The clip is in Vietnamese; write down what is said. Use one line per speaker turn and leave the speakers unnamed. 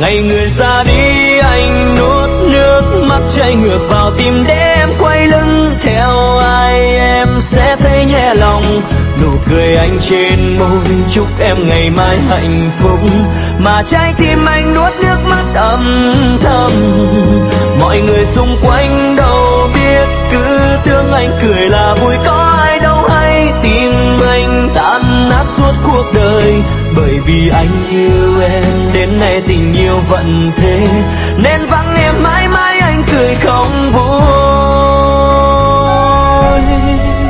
Ngày người ra đi anh nuốt nước mắt chảy ngược vào tim để em quay lưng theo ai, em sẽ thấy nhẹ lòng. Nụ cười anh trên môi chúc em ngày mai hạnh phúc, mà trái tim anh nuốt nước mắt âm thầm. Mọi người xung quanh đâu biết, cứ tưởng anh cười là vui, có ai đâu hay tim anh tan nát suốt cuộc đời. Bởi vì anh yêu em đến nay tình yêu vẫn thế, nên vắng em mãi mãi anh cười không vui.